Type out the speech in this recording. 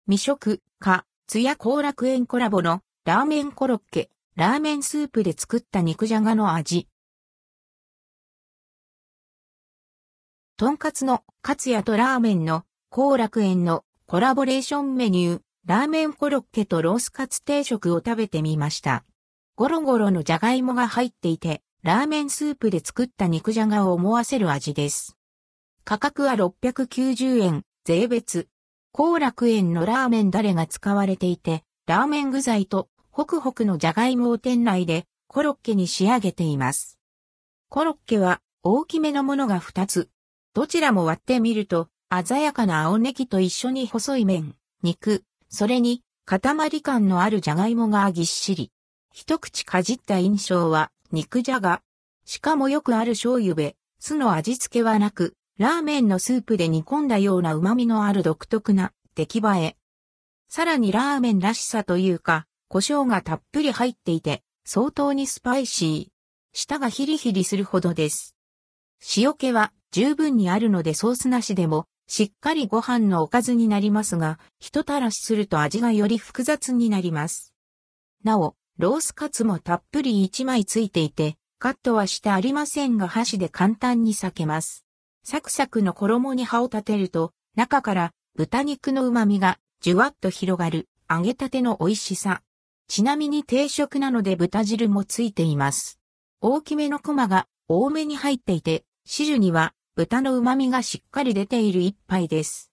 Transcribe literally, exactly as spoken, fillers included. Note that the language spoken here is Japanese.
未食、か、つや後楽園コラボのラーメンコロッケ、ラーメンスープで作った肉じゃがの味。とんかつのかつやとラーメンの後楽園のコラボレーションメニュー、ラーメンコロッケとロースカツ定食を食べてみました。ゴロゴロのじゃがいもが入っていて、ラーメンスープで作った肉じゃがを思わせる味です。価格はろっぴゃくきゅうじゅうえん、税別。後楽園のラーメンダレが使われていて、ラーメン具材とホクホクのじゃがいもを店内でコロッケに仕上げています。コロッケは大きめのものがふたつ。どちらも割ってみると鮮やかな青ネギと一緒に細い麺、肉、それに塊感のあるじゃがいもがぎっしり。一口かじった印象は肉じゃが。しかもよくある醤油べ、酢の味付けはなく、ラーメンのスープで煮込んだような旨味のある独特な出来栄え。さらにラーメンらしさというか、胡椒がたっぷり入っていて、相当にスパイシー。舌がヒリヒリするほどです。塩気は十分にあるのでソースなしでも、しっかりご飯のおかずになりますが、一たらしすると味がより複雑になります。なお、ロースカツもたっぷりいちまいついていて、カットはしてありませんが箸で簡単に裂けます。サクサクの衣に刃を立てると、中から豚肉の旨味がじゅわっと広がる揚げたての美味しさ。ちなみに定食なので豚汁もついています。大きめのコマが多めに入っていて、汁には豚の旨味がしっかり出ている一杯です。